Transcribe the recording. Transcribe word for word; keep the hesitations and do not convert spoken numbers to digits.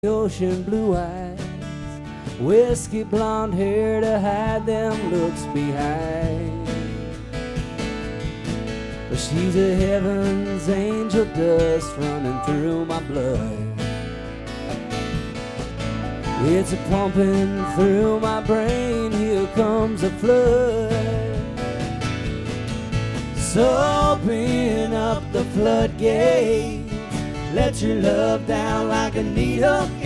ocean blue eyes, whiskey blonde hair to hide them looks behind. But she's a heaven's angel dust running through my blood. It's a pumping through my brain, here comes a flood. So open up the floodgates, let your love down like a needle.